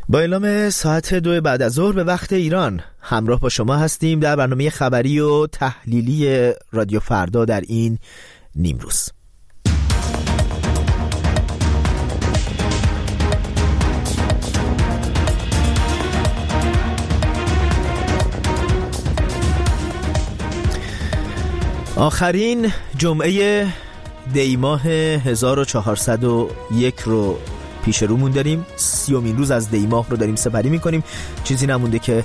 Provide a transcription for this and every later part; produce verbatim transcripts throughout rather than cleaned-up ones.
با اعلام ساعت دو بعد از ظهر به وقت ایران همراه با شما هستیم در برنامه خبری و تحلیلی رادیو فردا در این نیمروز. آخرین جمعه دی ماه هزار و چهارصد و یک رو پیش رومون داریم. سیومین روز از دی ماه رو داریم سپری میکنیم. چیزی نمونده که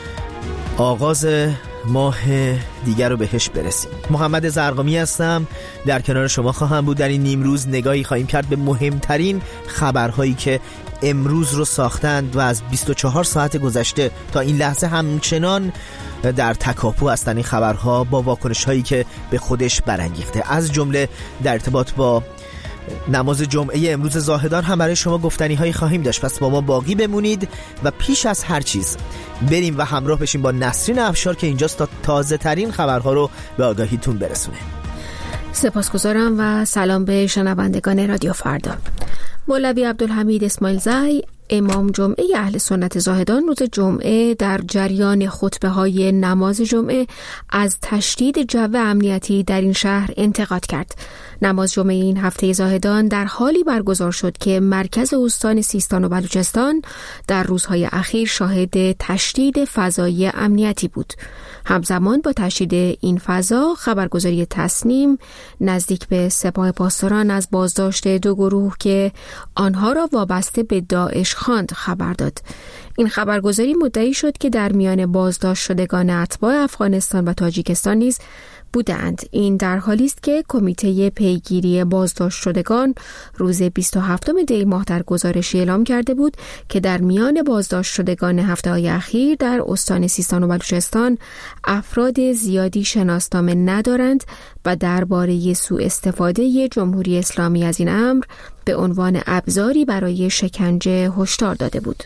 آغاز ماه دیگر رو بهش برسیم. محمد زرقامی هستم، در کنار شما خواهم بود. در این نیم روز نگاهی خواهیم کرد به مهمترین خبرهایی که امروز رو ساختند و از بیست و چهار ساعت گذشته تا این لحظه همچنان در تکاپو هستند این خبرها با واکنش هایی که به خودش برانگیخته. از جمله در ارتباط با نماز جمعه امروز زاهدان هم برای شما گفتنی هایی خواهیم داشت. پس با ما باقی بمونید و پیش از هر چیز بریم و همراه بشیم با نسرین افشار که اینجاست تا تازه ترین خبرها رو به آگاهیتون برسونه. سپاسگزارم و سلام به شنوندگان رادیو فردا. مولوی عبدالحمید اسماعیل زئی، امام جمعه اهل سنت زاهدان، روز جمعه در جریان خطبه های نماز جمعه از تشدید جو امنیتی در این شهر انتقاد کرد. نماز جمعه این هفته زاهدان در حالی برگزار شد که مرکز استان سیستان و بلوچستان در روزهای اخیر شاهد تشدید فضای امنیتی بود. همزمان با تشدید این فضا، خبرگزاری تصنیم نزدیک به سپاه پاسداران از بازداشت دو گروه که آنها را وابسته به داعش خواند خبر داد. این خبرگزاری مدعی شد که در میان بازداشت شدگان اتباع افغانستان و تاجیکستان نیز بودند. این در حالی است که کمیته پیگیری بازداشت شدگان روز بیست و هفتم دی ماه در گزارشی اعلام کرده بود که در میان بازداشت شدگان هفته‌های اخیر در استان سیستان و بلوچستان افراد زیادی شناسنامه ندارند و درباره سوء استفاده جمهوری اسلامی از این امر به عنوان ابزاری برای شکنجه هشدار داده بود.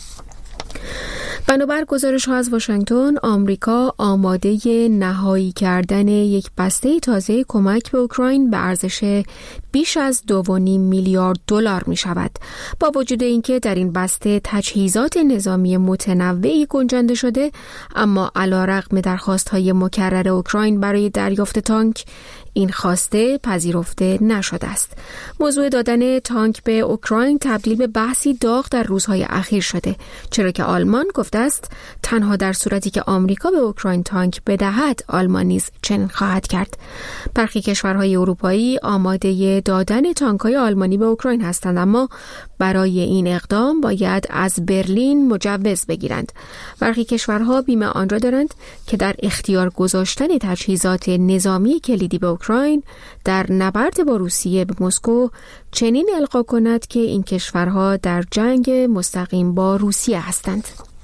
بنابر گزارش‌ها از واشنگتن، آمریکا آماده نهایی کردن یک بسته تازه کمک به اوکراین به ارزش بیش از دو و نیم میلیارد دلار می شود. با وجود اینکه در این بسته تجهیزات نظامی متنوعی گنجانده شده، اما علیرغم درخواست‌های مکرر اوکراین برای دریافت تانک، این خواسته پذیرفته نشده است. موضوع دادن تانک به اوکراین تبدیل به بحثی داغ در روزهای اخیر شده، چرا که آلمان گفته است تنها در صورتی که آمریکا به اوکراین تانک بدهد آلمان نیز چنین خواهد کرد. برخی کشورهای اروپایی آماده دادن تانک‌های آلمانی به اوکراین هستند، اما برای این اقدام باید از برلین مجوز بگیرند. برخی کشورها بیم آن را دارند که در اختیار گذاشتن تجهیزات نظامی کلیدی به اوکراین در نبرد با روسیه به مسکو چنین القا کند که این کشورها در جنگ مستقیم با روسیه هستند.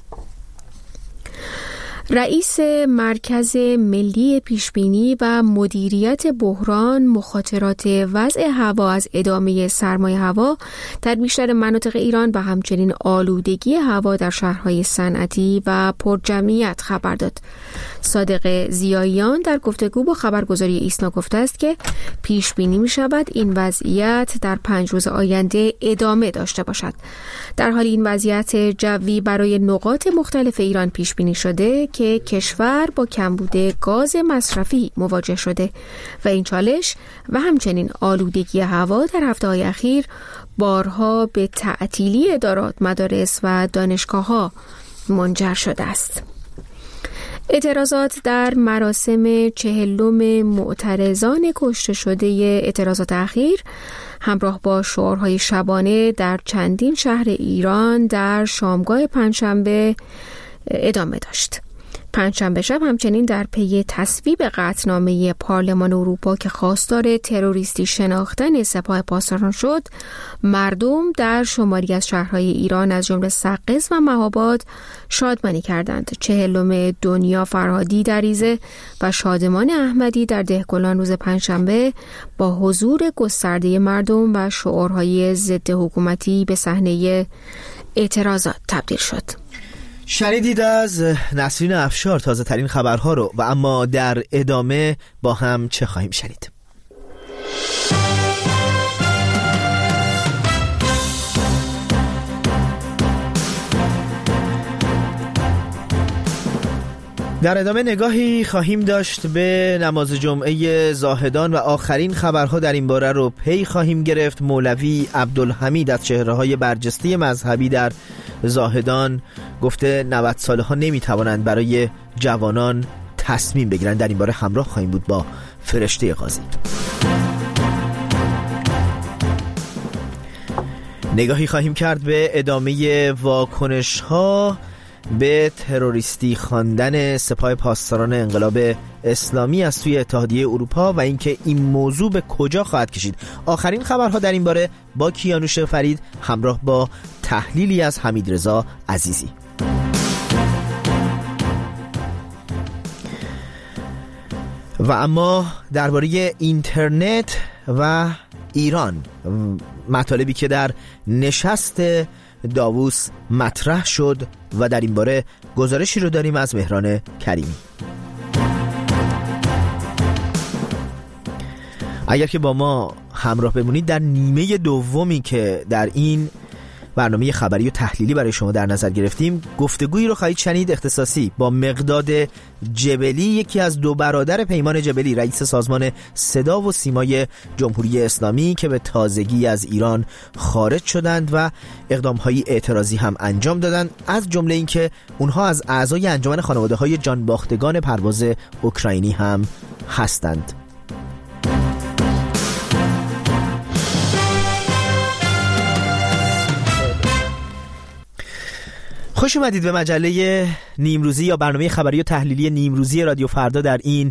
رئیس مرکز ملی پیشبینی و مدیریت بحران مخاطرات وضع هوا از ادامه سرمای هوا در بیشتر مناطق ایران و همچنین آلودگی هوا در شهرهای صنعتی و پرجمعیت خبر داد. صادق ضیاییان در گفتگو با خبرگزاری ایسنا گفته است که پیش بینی می شود این وضعیت در پنج روز آینده ادامه داشته باشد. در حال این وضعیت جوی برای نقاط مختلف ایران پیش بینی شده که کشور با کمبود گاز مصرفی مواجه شده و این چالش و همچنین آلودگی هوا در هفته‌های اخیر بارها به تعطیلی ادارات، مدارس و دانشگاه‌ها منجر شده است. اعتراضات در مراسم چهلم معترضان کشته شده اعتراضات اخیر همراه با شعارهای شبانه در چندین شهر ایران در شامگاه پنجشنبه ادامه داشت. پنجشنبه شب همچنین در پی تصویب قطعنامه پارلمان اروپا که خواستار تروریستی شناختن سپاه پاسداران شد، مردم در شماری از شهرهای ایران از جمله سقز و مهاباد شادمانی کردند. چهلم دنیا فرهادی در ایزه و شادمان احمدی در دهقلان روز پنجشنبه با حضور گسترده مردم و شعارهای ضد حکومتی به صحنه اعتراضات تبدیل شد. شنیدید از نسرین افشار تازه ترین خبرها رو و اما در ادامه با هم چه خواهیم شنید؟ در ادامه نگاهی خواهیم داشت به نماز جمعه زاهدان و آخرین خبرها در این باره رو پی خواهیم گرفت. مولوی عبدالحمید از چهره‌های برجسته مذهبی در زاهدان گفته نود ساله ها نمیتوانند برای جوانان تصمیم بگیرند. در این باره همراه خواهیم بود با فرشته قاضی. نگاهی خواهیم کرد به ادامه واکنش ها به تروریستی خواندن سپاه پاسداران انقلاب اسلامی از سوی اتحادیه اروپا و اینکه این موضوع به کجا خواهد کشید. آخرین خبرها در این باره با کیانوش فرید همراه با تحلیلی از حمیدرضا عزیزی. و اما درباره اینترنت و ایران، مطالبی که در نشست داووس مطرح شد و در این باره گزارشی رو داریم از مهران کریمی. اگر که با ما همراه بمونید در نیمه دومی که در این برنامه خبری و تحلیلی برای شما در نظر گرفتیم، گفتگویی رو خواهید شنید اختصاصی با مقداد جبلی، یکی از دو برادر پیمان جبلی، رئیس سازمان صدا و سیمای جمهوری اسلامی که به تازگی از ایران خارج شدند و اقدام‌های اعتراضی هم انجام دادند، از جمله اینکه اونها از اعضای انجمن خانواده‌های جانباختگان پرواز اوکراینی هم هستند. خوش اومدید به مجله نیمروزی یا برنامه خبری و تحلیلی نیمروزی رادیو فردا در این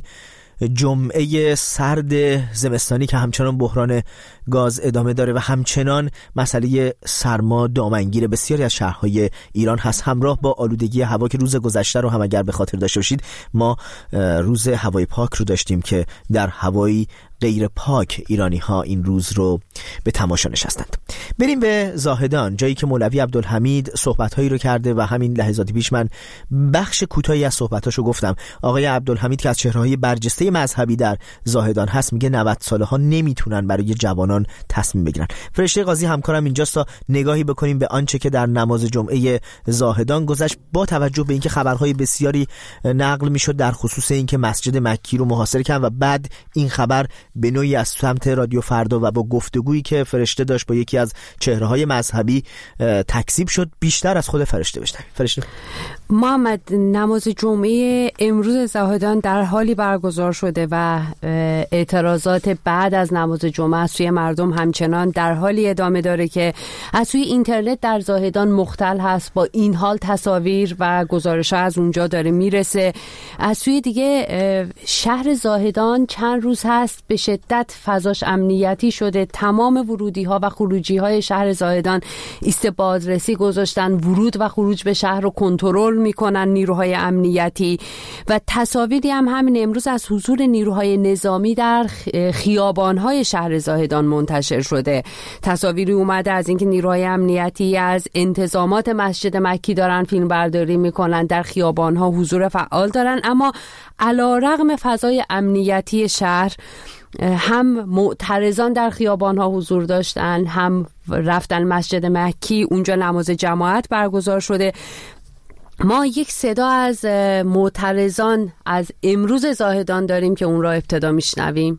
جمعه سرد زمستانی که همچنان بحران گاز ادامه داره و همچنان مسئله سرما دامنگیر بسیاری از شهرهای ایران هست، همراه با آلودگی هوا که روز گذشته رو هم اگر به خاطر داشته باشید ما روز هوای پاک رو داشتیم که در هوایی غیر پاک ایرانی ها این روز رو به تماشا نشستند. بریم به زاهدان، جایی که مولوی عبدالحمید صحبت‌هایی رو کرده و همین لحظاتی پیش من بخش کوتاهی از صحبتاشو گفتم. آقای عبدالحمید که از چهره‌های برجسته مذهبی در زاهدان هست میگه نود ساله ها نمیتونن برای جوانان تصمیم بگیرن. فرشته قاضی همکارم اینجاست تا نگاهی بکنیم به آنچه که در نماز جمعه زاهدان گذشت، با توجه به اینکه خبرهای بسیاری نقل میشد در خصوص اینکه مسجد مکی رو محاصره کردن و بعد این خبر به نوعی از سمت رادیو فردا و با گفتگویی که فرشته داشت با یکی از چهره‌های مذهبی تکذیب شد. بیشتر از خود فرشته بشنویم. فرشته. محمد، نماز جمعه امروز زاهدان در حالی برگزار شده و اعتراضات بعد از نماز جمعه از سوی مردم همچنان در حالی ادامه داره که از سوی اینترنت در زاهدان مختل هست. با این حال تصاویر و گزارش‌ها از اونجا داره میرسه. از سوی دیگه شهر زاهدان چند روز هست به شدت فضاش امنیتی شده. تمام ورودی‌ها و خروجی‌های شهر زاهدان ایست بازرسی گذاشتن. ورود و خروج به شهر رو کنترل میکنن نیروهای امنیتی و تصاویری هم همین امروز از حضور نیروهای نظامی در خیابان‌های شهر زاهدان منتشر شده. تصاویری اومده از اینکه نیروهای امنیتی از انتظامات مسجد مکی دارن فیلم برداری میکنن، در خیابان‌ها حضور فعال دارن، اما علیرغم فضای امنیتی شهر هم معترضان در خیابان‌ها حضور داشتن، هم رفتن مسجد مکی، اونجا نماز جماعت برگزار شده. ما یک صدا از معترضان از امروز زاهدان داریم که اون را ابتدا میشنویم.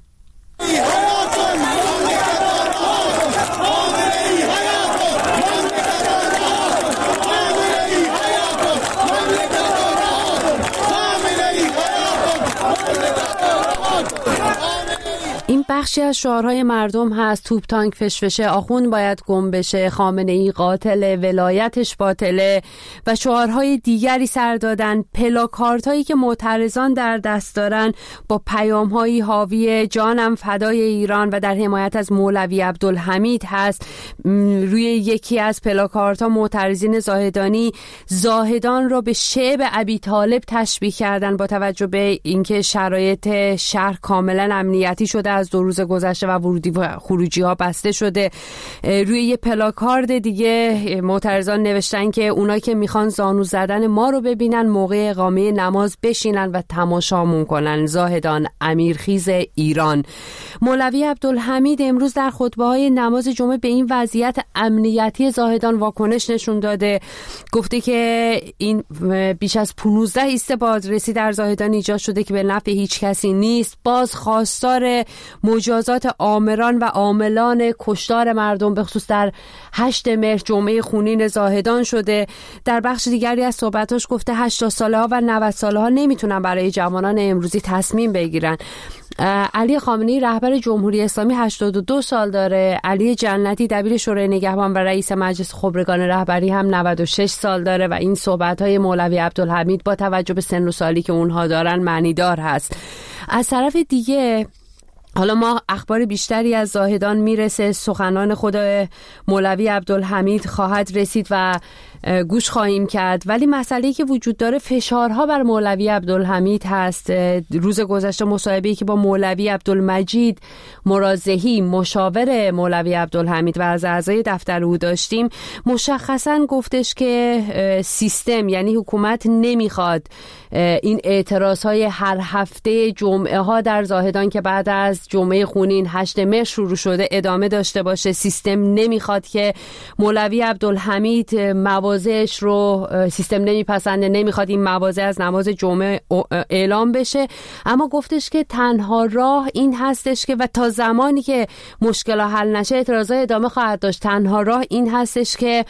این بخشی از شعارهای مردم هست: توپ تانک فشفشه، آخوند باید گم بشه، خامنه ای قاتله، ولایتش باطله و شعارهای دیگری سر دادن. پلاکارتایی که معترضان در دست دارن با پیام‌هایی حاوی جانم فدای ایران و در حمایت از مولوی عبدالحمید هست. روی یکی از پلاکارت‌ها معترضین زاهدانی زاهدان را به شعب ابی طالب تشبیه کردن با توجه به اینکه شرایط شهر کاملا امنیتی شده از دو دو روز گذشته و ورودی و خروجی ها بسته شده. روی یه پلاکارد دیگه معترضان نوشتن که اونا که میخوان زانو زدن ما رو ببینن موقع اقامه نماز بشینن و تماشامون کنن. زاهدان امیرخیز ایران. مولوی عبدالحمید امروز در خطبه‌های نماز جمعه به این وضعیت امنیتی زاهدان واکنش نشون داده. گفته که این بیش از پانزده ایست بازرسی در زاهدان ایجاد شده که به نفع هیچ کسی نیست. باز خواستار مجازات آمران و عاملان کشتار مردم به خصوص در هشتم مهر جمعه خونین زاهدان شده. در بخش دیگری از صحبتاش گفته هشتاد ساله ها و نود ساله ها نمیتونن برای جوانان امروزی تصمیم بگیرن. علی خامنه‌ای رهبر جمهوری اسلامی هشتاد و دو سال داره. علی جنتی دبیر شورای نگهبان و رئیس مجلس خبرگان رهبری هم نود و شش سال داره و این صحبت‌های مولوی عبدالحمید با توجه به سن و سالی که اونها دارن معنیدار هست. از طرف دیگه حالا ما اخبار بیشتری از زاهدان میرسه، سخنان خود مولوی عبدالحمید خواهد رسید و گوش خواهیم کرد، ولی مسئله‌ای که وجود داره فشارها بر مولوی عبدالحمید هست. روز گذشته مصاحبه‌ای که با مولوی عبدالمجید مرازحی مشاور مولوی عبدالحمید و از اعضای دفتر او داشتیم، مشخصاً گفتش که سیستم یعنی حکومت نمیخواد این اعتراضهای هر هفته جمعه ها در زاهدان که بعد از جمعه خونین هشتم مهر شروع شده ادامه داشته باشه. سیستم نمیخواد که مولوی عبدالحمید مواضعش رو سیستم نمیپسنده، نمیخواد این مواضع از نماز جمعه اعلام بشه، اما گفتش که تنها راه این هستش که و تا زمانی که مشکل حل نشه اعتراضات ادامه خواهد داشت. تنها راه این هستش که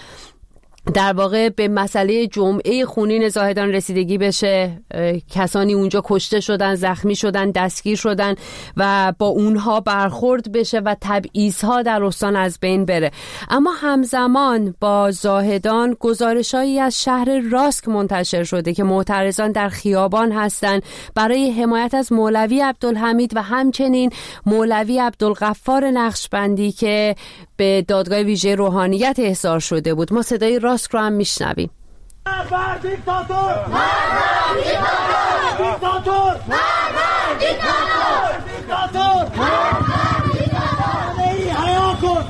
در واقع به مسئله جمعه خونین زاهدان رسیدگی بشه. کسانی اونجا کشته شدن، زخمی شدن، دستگیر شدن و با اونها برخورد بشه و تبعیض‌ها در استان از بین بره. اما همزمان با زاهدان گزارشایی از شهر راسک منتشر شده که معترضان در خیابان هستند برای حمایت از مولوی عبدالحمید و همچنین مولوی عبدالغفار نقشبندی که به دادگاه ویژه روحانیت احضار شده بود. ما صدای راسک رو هم میشنویم. مرد دیکتاتور! مرد دیکتاتور! دیکتاتور! مرد دیکتاتور! دیکتاتور! مرد دیکتاتور! ای حیا کن!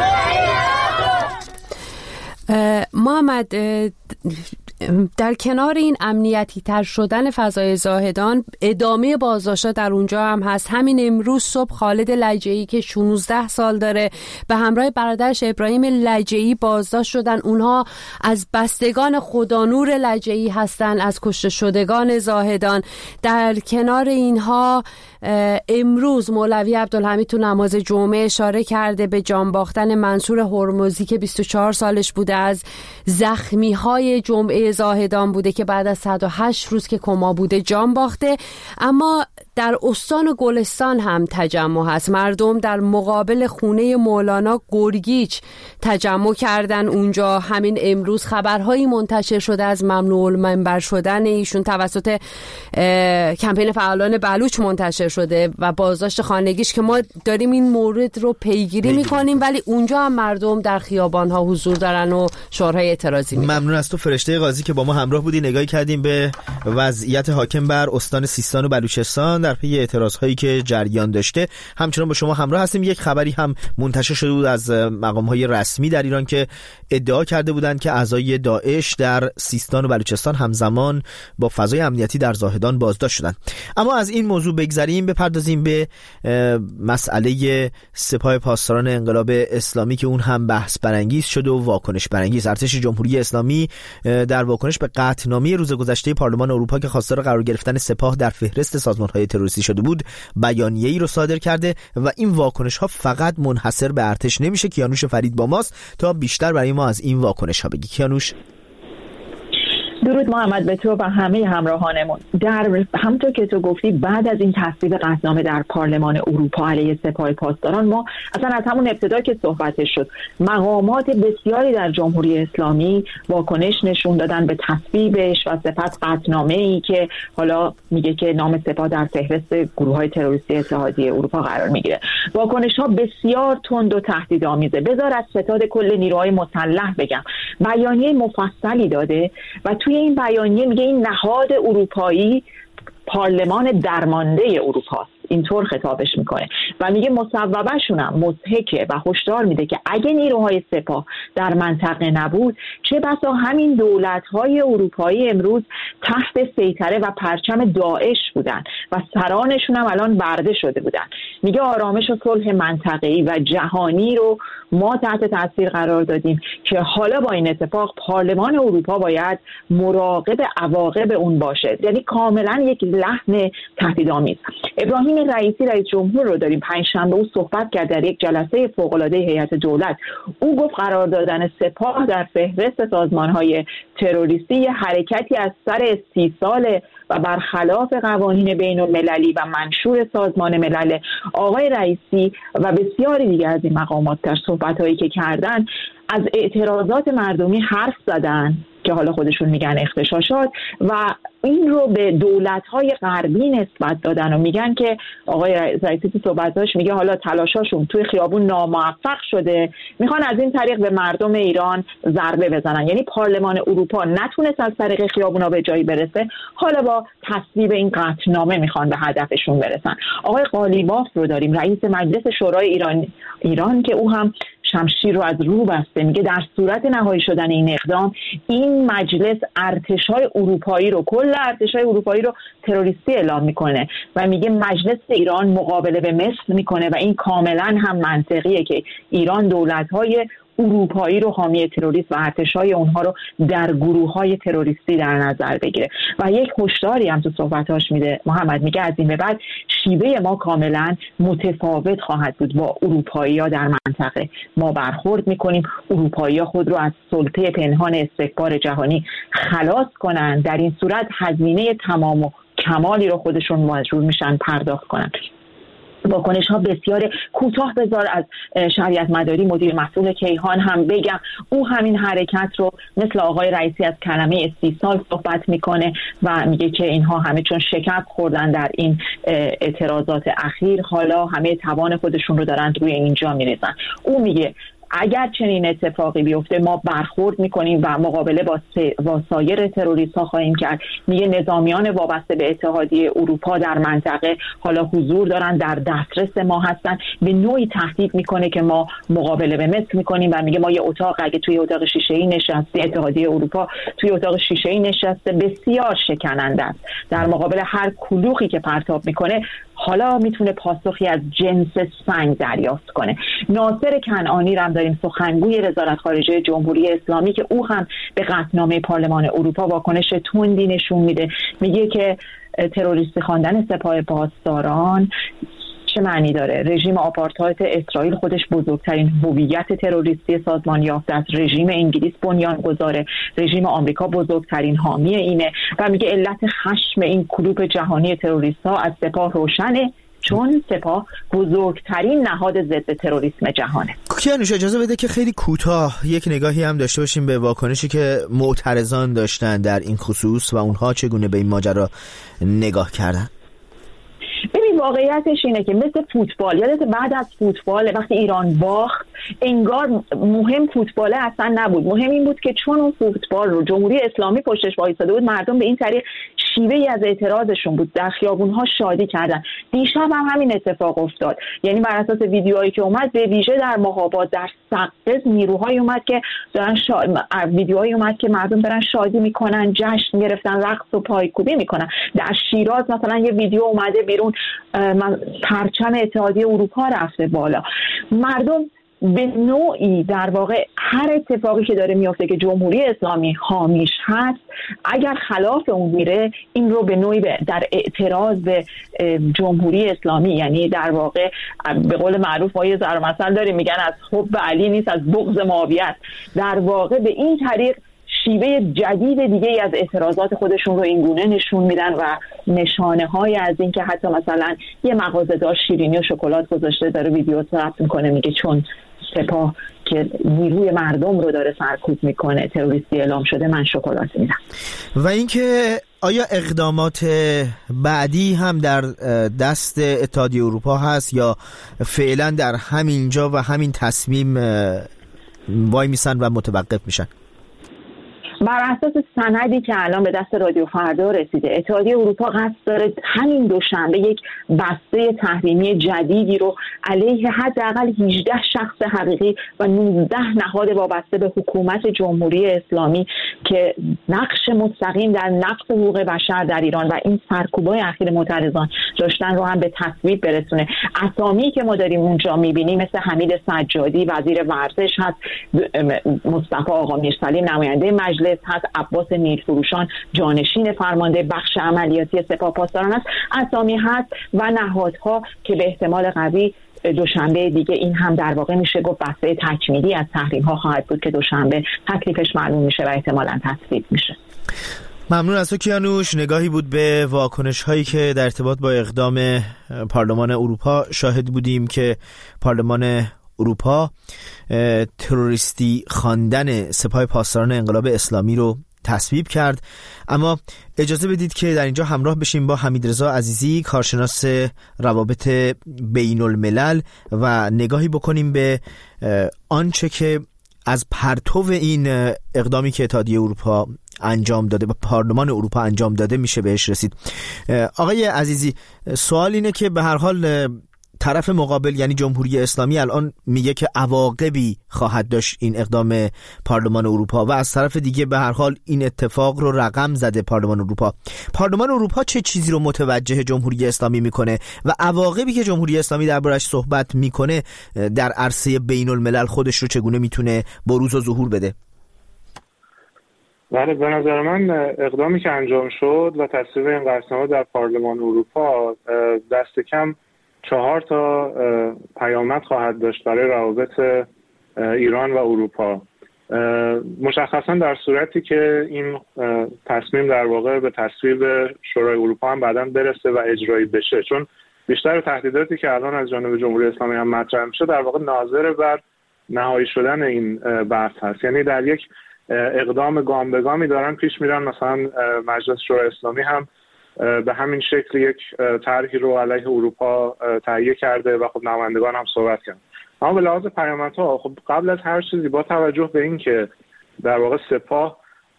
محمد، در کنار این امنیتی تر شدن فضای زاهدان ادامه بازداشت‌ها در اونجا هم هست. همین امروز صبح خالد لجعی که شانزده سال داره به همراه برادرش ابراهیم لجعی بازداشت شدن. اونها از بستگان خدانور لجعی هستن، از کشته شدگان زاهدان. در کنار اینها امروز مولوی عبدالحمید تو نماز جمعه اشاره کرده به جان باختن منصور هرمزی که بیست و چهار سالش بوده، از زخمی‌های جمعه زاهدان بوده که بعد از صد و هشت روز که کما بوده جان باخته. اما در استان گلستان هم تجمع هست. مردم در مقابل خونه مولانا گرگیچ تجمع کردن اونجا. همین امروز خبرهایی منتشر شده از ممنوع المنبر شدن ایشون توسط کمپین فعالان بلوچ منتشر شده و بازداشت خانگیش که ما داریم این مورد رو پیگیری میکنیم، ولی اونجا هم مردم در خیابان ها حضور دارن و شعارهای اعتراضی میدن. ممنون از تو فرشته قاضی که با ما همراه بودی. نگاهی کردیم به وضعیت حاکم بر استان سیستان و بلوچستان در پی اعتراض‌هایی که جریان داشته. همچنان با شما همراه هستیم. یک خبری هم منتشر شده بود از مقام‌های رسمی در ایران که ادعا کرده بودند که اعضای داعش در سیستان و بلوچستان همزمان با فضای امنیتی در زاهدان بازداشت شدند. اما از این موضوع بگذریم، بپردازیم به مسئله سپاه پاسداران انقلاب اسلامی که اون هم بحث برانگیز شده و واکنش برانگیز. ارتش جمهوری اسلامی در واکنش به قطعنامه روز گذشته پارلمان اروپا که خواستار قرار گرفتن سپاه در فهرست سازمان‌های تروریستی شده بود بیانیه‌ای رو صادر کرده و این واکنش‌ها فقط منحصر به ارتش نمیشه. کیانوش فرید با ماست تا بیشتر برای ما از این واکنش‌ها بگی. کیانوش. درود محمد به تو و همه همراهانمون. در همونطور که تو گفتی بعد از این تصویب قطعنامه در پارلمان اروپا علیه سپاه پاسداران، ما اصلا از همون ابتدا که صحبتش شد مقامات بسیاری در جمهوری اسلامی واکنش نشون دادن به تصویبش و سپس قطعنامه‌ای که حالا میگه که نام سپاه در فهرست گروه‌های تروریستی اتحادیه اروپا قرار میگیره. واکنش‌ها بسیار تند و تهدیدآمیزه. بذار از ستاد کل نیروهای مسلح بگم. بیانیه مفصلی داده و توی این بیانیه میگه این نهاد اروپایی پارلمان درمانده اروپاست. اینطور خطابش میکنه و میگه مصوبهشون هم مضحکه و هشدار میده که اگه نیروهای سپاه در منطقه نبود چه بسا همین دولت‌های اروپایی امروز تحت سیطره و پرچم داعش بودن و سرانشون هم الان برده شده بودن. میگه آرامش و صلح منطقه‌ای و جهانی رو ما تحت تاثیر قرار دادیم که حالا با این اتفاق پارلمان اروپا باید مراقب عواقب اون باشه. یعنی کاملا یک لحن تهدیدآمیز. ابراهیم رئیسی رئیس جمهور رو داریم پنجشنبه او صحبت کرد در یک جلسه فوق‌العاده هیئت دولت. او گفت قرار دادن سپاه در فهرست سازمان‌های تروریستی یه حرکتی از سر سی ساله و برخلاف قوانین بین المللی و منشور سازمان ملل. آقای رئیسی و بسیاری دیگه از این مقامات در صحبت‌هایی که کردن از اعتراضات مردمی حرف زدن که حالا خودشون میگن اغتشاشات و این رو به دولت‌های غربی نسبت دادن و میگن که آقای رئیسی تو صحبتاش میگه حالا تلاشاشون توی خیابون ناموفق شده، میخوان از این طریق به مردم ایران ضربه بزنن. یعنی پارلمان اروپا نتونست از طریق خیابونا به جایی برسه، حالا با تصویب این قطعنامه میخوان به هدفشون برسن. آقای قالیباف رو داریم رئیس مجلس شورای ایران ایران که او هم شمشیر رو از رو بسته. میگه در صورت نهایی شدن این اقدام این مجلس ارتش‌های اروپایی رو کل ارتش‌های اروپایی رو تروریستی اعلام میکنه و میگه مجلس ایران مقابله به مصر میکنه و این کاملا هم منطقیه که ایران دولت‌های اروپایی رو حامی تروریست و ارتش‌های اونها رو در گروه‌های تروریستی در نظر بگیره. و یک هشداری هم تو صحبتاش میده محمد، میگه از این به بعد شیوه ما کاملا متفاوت خواهد بود با اروپایی‌ها در منطقه. ما برخورد میکنیم اروپایی‌ها خود رو از سلطه پنهان استکبار جهانی خلاص کنن، در این صورت هزینه تمام و کمالی رو خودشون مجبور میشن پرداخت کنن. واکنش ها بسیار کوتاه بذار از شریعت مداری مدیر مسئول کیهان هم بگم، او همین حرکت رو مثل آقای رئیسی از کلمه استیصال صحبت میکنه و میگه که اینها همه چون شکست خوردن در این اعتراضات اخیر حالا همه توان خودشون رو دارن روی اینجا میریزن. او میگه اگر چنین اتفاقی بیفته ما برخورد میکنیم و مقابله با, با سایر تروریست ها خواهیم کرد. میگه نظامیان وابسته به اتحادیه اروپا در منطقه حالا حضور دارن، در دسترس ما هستن، به نوعی تهدید میکنه که ما مقابله به مصر میکنیم و میگه ما یه اتاق اگه توی اتاق شیشه‌ای نشسته، اتحادیه اروپا توی اتاق شیشه‌ای نشسته بسیار شکننده است، در مقابل هر کلوخی که پرتاب میکنه حالا میتونه پاسخی از جنس سنگ دریافت کنه. ناصر کنعانی رو هم داریم، سخنگوی وزارت خارجه جمهوری اسلامی، که او هم به قطعنامه پارلمان اروپا واکنش تندی نشون میده. میگه که تروریستی خواندن سپاه پاسداران چه معنی داره؟ رژیم آپارتاید اسرائیل خودش بزرگترین هویت تروریستی سازمان یافته است، رژیم انگلیس بنیانگذاره، رژیم آمریکا بزرگترین حامی اینه و میگه علت خشم این کلوپ جهانی تروریست‌ها از سپاه روشنه، چون سپاه بزرگترین نهاد ضد تروریسم جهانه. کیانوش اجازه بده که خیلی کوتاه یک نگاهی هم داشته باشیم به واکنشی که معترضان داشتن در این خصوص و اونها چگونه به این ماجرا نگاه کردن. ببین واقعیتش اینه که مثل فوتبال، یادت بعد از فوتبال وقتی ایران باخت انگار مهم فوتباله اصلا نبود، مهم این بود که چون اون فوتبال رو جمهوری اسلامی پشتش وایساده بود مردم به این طریق شیوهی از اعتراضشون بود در خیابون‌ها شادی کردن. دیشب هم همین اتفاق افتاد، یعنی بر اساس ویدیوهایی که اومد به ویژه در مهاباد در سقز نیروهایی اومد که دارن شا... ویدیوهایی اومد که مردم دارن شادی میکنن، جشن گرفتن، رقص و پایکوبی میکنن. در شیراز مثلا یه ویدیو اومده بیرون پرچم اتحادیه اروپا رفته بالا. مردم به نوعی در واقع هر اتفاقی که داره میفته که جمهوری اسلامی حامیش هست اگر خلاف اون میره این رو به نوعی در اعتراض به جمهوری اسلامی، یعنی در واقع به قول معروف ما یه ضرب مثل داریم میگن از حب علی نیست از بغض معاویه است، در واقع به این طریق شیوه جدید دیگه ای از اعتراضات خودشون رو اینگونه نشون میدن و نشانه های از این که حتی مثلا یه مغازه‌دار شیرینی و شکلات گذاشته داره ویدیو ضبط میکنه میگه چون سپاه که نیروی مردم رو داره سرکوب میکنه تروریستی اعلام شده من شکلات میدم. و اینکه آیا اقدامات بعدی هم در دست اتحادیه اروپا هست یا فعلا در همین جا و همین تصمیم وای میسن و متوقف میشن؟ بر اساس سندی که الان به دست رادیو فردا رسیده، اتحادیه اروپا قصد داره همین دوشنبه یک بسته تحریمی جدیدی رو علیه حداقل هجده شخص حقیقی و نوزده نهاد وابسته به حکومت جمهوری اسلامی که نقش مستقیم در نقض حقوق بشر در ایران و این سرکوبای اخیر معترضان داشتن رو هم به تصویب برسونه. اسامی که ما داریم اونجا میبینیم مثل حمید سجادی وزیر ورزش هست، مصطفی آقا میرسلیم نماینده مجلس هست، عباس میرفروشان جانشین فرمانده بخش عملیاتی سپاه پاسداران است، اسامی هست و نهادها که به احتمال قوی دوشنبه دیگه این هم در واقع میشه گفت بسته تکمیلی از تحریم ها خواهد بود که دوشنبه تکلیفش معلوم میشه و احتمالاً تصویب میشه. ممنون از تو کیانوش. نگاهی بود به واکنش هایی که در ارتباط با اقدام پارلمان اروپا شاهد بودیم که پارلمان اروپا تروریستی خواندن سپاه پاسداران انقلاب اسلامی رو تصویب کرد. اما اجازه بدید که در اینجا همراه بشیم با حمیدرضا عزیزی، کارشناس روابط بین الملل و نگاهی بکنیم به آنچه که از پرتو این اقدامی که اتحادیه اروپا انجام داده و پارلمان اروپا انجام داده میشه بهش رسید. آقای عزیزی، سوال اینه که به هر حال طرف مقابل یعنی جمهوری اسلامی الان میگه که عواقبی خواهد داشت این اقدام پارلمان اروپا و از طرف دیگه به هر حال این اتفاق رو رقم زده پارلمان اروپا. پارلمان اروپا چه چیزی رو متوجه جمهوری اسلامی میکنه و عواقبی که جمهوری اسلامی دربارش صحبت میکنه در عرصه بین الملل خودش رو چگونه میتونه بروز و ظهور بده؟ بله، به نظر من اقدامی که انجام شد و تصویب این قرارداد در پارلمان اروپا دست کم چهار تا پیامد خواهد داشت برای روابط ایران و اروپا. مشخصا در صورتی که این تصمیم در واقع به تصویب شورای اروپا هم بعداً برسه و اجرایی بشه، چون بیشتر تهدیداتی که الان از جانب جمهوری اسلامی هم مطرح میشه در واقع ناظر بر نهایی شدن این بحث هست. یعنی در یک اقدام گام به گامی دارن پیش میرن. مثلا مجلس شورای اسلامی هم به همین شکل یک طرحی رو علیه اروپا تهیه کرده و خب نمایندگان هم صحبت کردن. اما به لحاظ پیامدها، خب قبل از هر چیزی با توجه به این که در واقع سپاه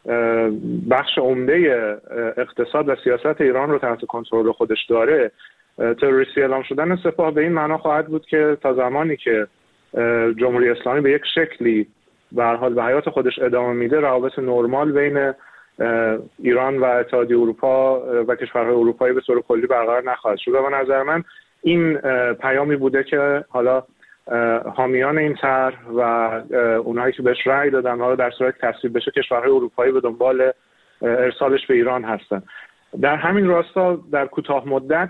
بخش عمده اقتصاد و سیاست ایران رو تحت کنترل خودش داره، تروریستی اعلام شدن سپاه به این معنا خواهد بود که تا زمانی که جمهوری اسلامی به یک شکلی به هر حال به حیات خودش ادامه میده، روابط نرمال بین ایران و اتحادیه اروپا و کشورهای اروپایی به طور کلی برقرار نخواهد شد. و به نظر من این پیامی بوده که حالا حامیان این طرح و اونهایی که بهش رأی دادن حالا در صورت تصویب بشه کشورهای اروپایی به دنبال ارسالش به ایران هستن. در همین راستا در کوتاه مدت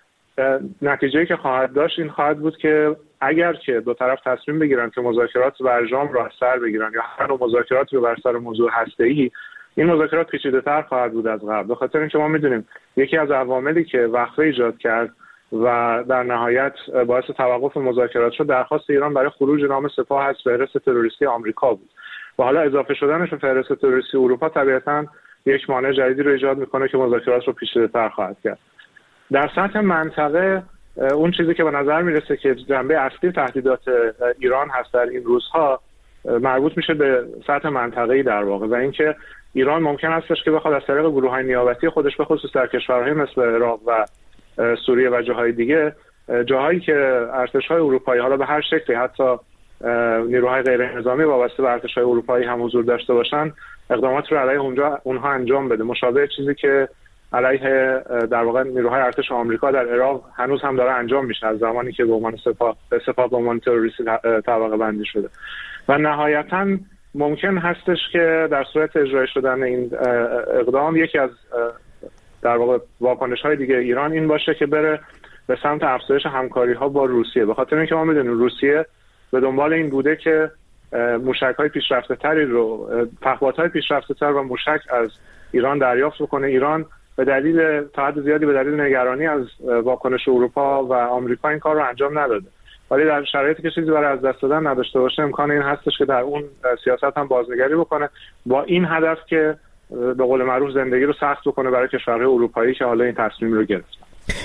نتیجه‌ای که خواهد داشت این خواهد بود که اگر که دو طرف تصمیم بگیرن که مذاکرات برجام را سر بگیرن یا هر نوع مذاکراتی رو بر سر موضوع هسته‌ای، این مذاکرات پیچیده‌تر خواهد بود از قبل. به خاطر اینکه ما می‌دونیم یکی از عواملی که وقفه ایجاد کرد و در نهایت باعث توقف مذاکرات شد درخواست ایران برای خروج نام سپاه از فهرست تروریستی آمریکا بود و حالا اضافه شدنش به فهرست تروریستی اروپا طبیعتاً یک مانع جدیدی رو ایجاد می‌کنه که مذاکرات رو پیچیده‌تر خواهد کرد. در سطح منطقه اون چیزی که به نظر میرسه که جنبه اصلی تهدیدات ایران هست در این روزها مربوط میشه به سطح منطقه‌ای در واقع و اینکه ایران ممکن هستش که بخواد از طریق گروه‌های نیابتی خودش به خصوص در کشورهای مثل عراق و سوریه و جاهای دیگه، جاهایی که ارتش‌های اروپایی حالا به هر شکلی حتی نیروهای غیر نظامی وابسته به ارتش‌های اروپایی هم حضور داشته باشن، اقدامات رو علیه اونجا اونها انجام بده، مشابه چیزی که علیه در واقع نیروهای ارتش آمریکا در عراق هنوز هم داره انجام میشه از زمانی که به عنوان سپاه سپاه به عنوان تروریستی طبقه بندی شده. و نهایتاً ممکن هستش که در صورت اجرای شدن این اقدام یکی از در واقع واکنش‌های دیگه ایران این باشه که بره به سمت افزایش همکاری‌ها با روسیه، به خاطر اینکه ما می‌دونیم روسیه به دنبال این بوده که موشک‌های پیشرفته‌تری رو پهپادهای پیشرفته‌تر و موشک از ایران دریافت بکنه. ایران به دلیل تا حد زیادی به دلیل نگرانی از واکنش اروپا و آمریکا این کار رو انجام نداده، ولی در شرایطی که چیزی برای از دست دادن نداشته باشه امکان این هستش که در اون سیاست هم بازنگری بکنه با این هدف که به قول معروف زندگی رو سخت بکنه برای کشورهای اروپایی که حالا این تصمیم رو گرفتن.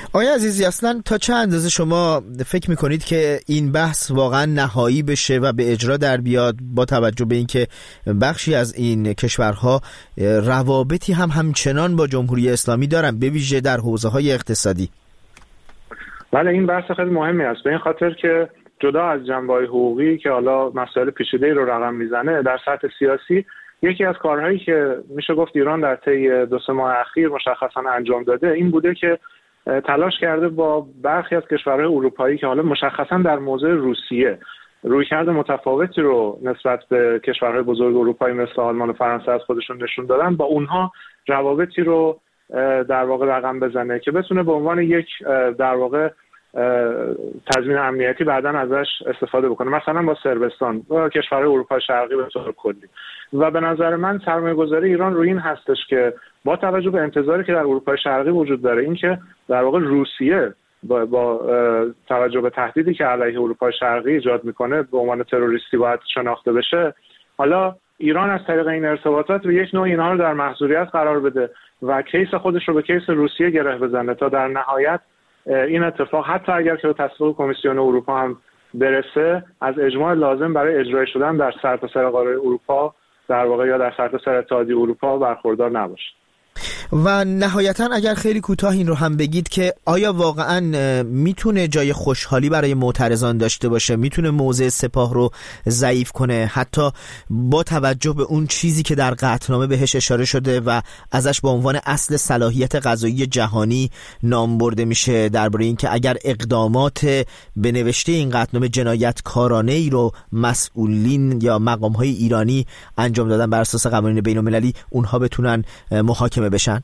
آقای عزیزی، اصلا تا چه اندازه شما فکر میکنید که این بحث واقعا نهایی بشه و به اجرا در بیاد، با توجه به اینکه بخشی از این کشورها روابطی هم همچنان با جمهوری اسلامی دارن، به ویژه در حوزه‌های اقتصادی؟ بله، این بحث خیلی مهمی است، به این خاطر که جدا از جنبه‌های حقوقی که حالا مسائل پیچیده‌ای رو رقم میزنه، در سطح سیاسی یکی از کارهایی که میشه گفت ایران در طی دو سه ماه اخیر مشخصا انجام داده این بوده که تلاش کرده با برخی از کشورهای اروپایی که حالا مشخصا در موضع روسیه رویکرد متفاوتی رو نسبت به کشورهای بزرگ اروپایی مثل آلمان و فرانسه از خودشون نشون دادن، با اونها روابطی رو در واقع رقم بزنه که بتونه به عنوان یک در واقع تضمین امنیتی بعداً ازش استفاده بکنه، مثلا با صربستان و کشورهای اروپای شرقی به طور کلی. و به نظر من سرمایه‌گذاری ایران روی این هستش که با توجه به انتظاری که در اروپای شرقی وجود داره، این که در واقع روسیه با, با توجه به تهدیدی که علیه اروپای شرقی ایجاد میکنه به عنوان تروریستی باید شناخته بشه، حالا ایران از طریق این ارتباطات به یک نوع اینها رو در محضوریت قرار بده و کیس خودش رو به کیس روسیه گره بزنه تا در نهایت این اتفاق حتی اگر که به تصویب کمیسیون اروپا هم برسه، از اجماع لازم برای اجرای شدن در سرتاسر قاره اروپا در واقع یا در سرتاسر اتحادیه اروپا برخوردار نباشه. و نهایتا اگر خیلی کوتاه این رو هم بگید که آیا واقعا میتونه جای خوشحالی برای معترضان داشته باشه، میتونه موضع سپاه رو ضعیف کنه، حتی با توجه به اون چیزی که در قطعنامه بهش اشاره شده و ازش به عنوان اصل صلاحیت قضایی جهانی نام برده میشه، درباره این که اگر اقدامات به نوشته این قطعنامه جنایتکارانه ای رو مسئولین یا مقام‌های ایرانی انجام دادن بر اساس قوانین بین‌المللی، اونها بتونن محاکمه بشن؟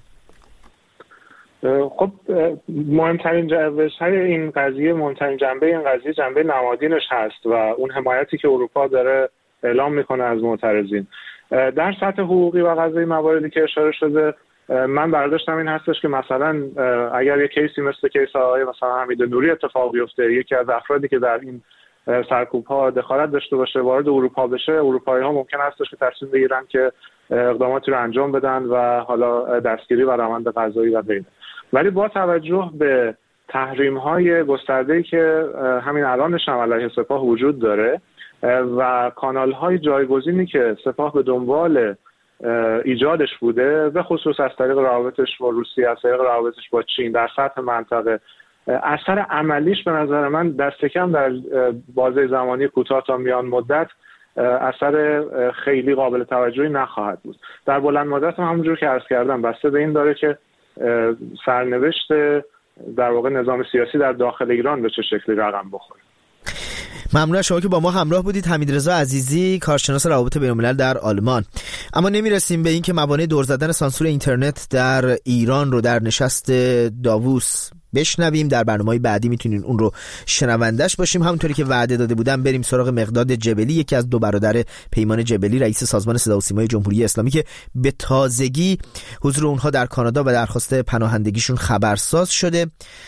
خب مهمترین جنبه‌های این قضیه، مهمترین جنبه این قضیه جنبه نمادینش هست و اون حمایتی که اروپا داره اعلام میکنه از معترضین. در سطح حقوقی و قضایی مواردی که اشاره شده، من برداشتم این هستش که مثلا اگر یک کیسی مثل کیس آقای مثلا حمید نوری اتفاق بیفته، یکی از افرادی که در این سرکوب‌ها دخالت داشته باشه وارد اروپا بشه، اروپایی‌ها ممکن هستش که تصمیم بگیرن که اقداماتی رو انجام بدن و حالا دستگیری و روند قضایی و غیره. ولی با توجه به تحریم‌های گسترده‌ای که همین الانش هم علیه سپاه وجود داره و کانال‌های جایگزینی که سپاه به دنبال ایجادش بوده، به خصوص از طریق روابطش با روسیه، از طریق روابطش با چین در سطح منطقه، اثر عملیش به نظر من دست کم در بازه زمانی کوتاه تا میان مدت اثر خیلی قابل توجهی نخواهد بود. در بلند مدت هم همونجور که عرض کردم بسته به این داره که سرنوشت در واقع نظام سیاسی در داخل ایران به چه شکلی رقم بخوره. ممنون از شما که با ما همراه بودید. حمیدرضا عزیزی، کارشناس روابط بین‌الملل در آلمان. اما نمیرسیم به این که موانع دور زدن سانسور اینترنت در ایران رو در نشست داووس بشنویم. در برنامه‌های بعدی میتونین اون رو شنوندش باشیم. همونطوری که وعده داده بودم بریم سراغ مقداد جبلی، یکی از دو برادر پیمان جبلی، رئیس سازمان صدا و سیمای جمهوری اسلامی که به تازگی حضور اونها در کانادا و درخواست پناهندگیشون خبرساز شده.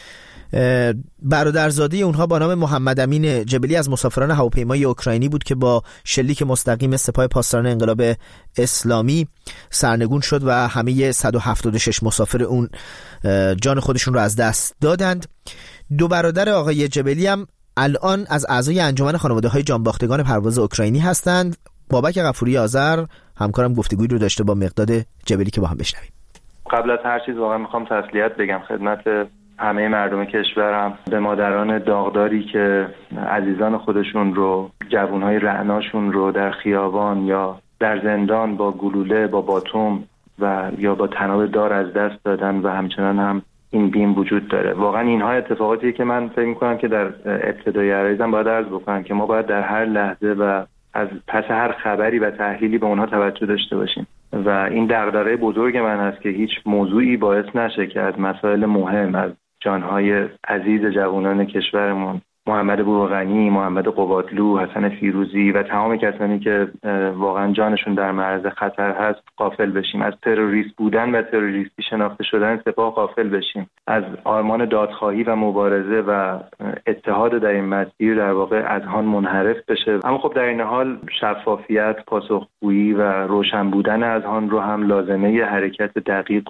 برادرزاده اونها با نام محمد امین جبلی از مسافران هواپیمای اوکراینی بود که با شلیک مستقیم سپاه پاسداران انقلاب اسلامی سرنگون شد و همه صد و هفتاد و شش مسافر اون جان خودشون رو از دست دادند. دو برادر آقای جبلی هم الان از اعضای انجمن خانواده‌های جانباختگان پرواز اوکراینی هستند. بابک غفوری آذر همکارم گفتگویی رو داشته با مقداد جبلی که با هم بشنویم. قبل از هر چیز واقعا میخوام تسلیت بگم خدمت همه مردم کشورم، به مادران داغداری که عزیزان خودشون رو، جوانهای رعناشون رو در خیابان یا در زندان با گلوله، با باتوم و یا با تناب دار از دست دادن و همچنان هم این بیم وجود داره. واقعا اینها اتفاقاتیه که من فکر می‌کنم که در ابتدای عرایزم باید عرض بکنم که ما باید در هر لحظه و از پس هر خبری و تحلیلی به اونها توجه داشته باشیم و این دغدغه بزرگ من است که هیچ موضوعی باعث نشه که از مسائل مهم، از جانهای عزیز جوانان کشورمون، محمد بوغنی، محمد قبادلو، حسن فیروزی و تمام کسانی که واقعا جانشون در معرض خطر هست غافل بشیم. از تروریست بودن و تروریستی شناخته شدن سپاه غافل بشیم. از آرمان دادخواهی و مبارزه و اتحاد در این مسیر در واقع اذهان منحرف بشه. اما خب در این حال شفافیت، پاسخگویی و روشن بودن اذهان رو هم لازمه حرکت دقیق و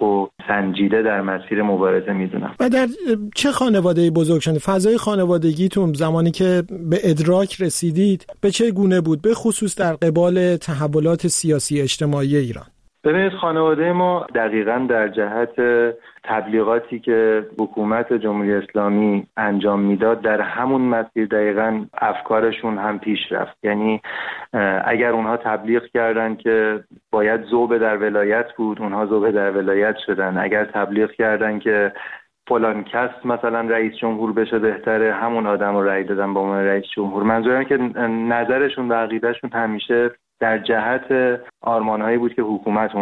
سنجیده در مسیر مبارزه میدونم. و در چه خانواده‌ای بزرگ شدید؟ فضای خانوادگیتون زمانی که به ادراک رسیدید به چه گونه بود، به خصوص در قبال تحولات سیاسی اجتماعی ایران؟ ببینید خانواده ما دقیقاً در جهت تبلیغاتی که حکومت جمهوری اسلامی انجام میداد در همون مسیر دقیقاً افکارشون هم پیش رفت. یعنی اگر اونها تبلیغ کردن که باید ذوب در ولایت بود، اونها ذوب در ولایت شدن. اگر تبلیغ کردن که فلان کس مثلا رئیس جمهور بشه بهتره، همون آدم رو رأی دادن به عنوان رئیس جمهور. منظورم که نظرشون و عقیدهشون همیشه در جهت آرمانهایی بود که حکومت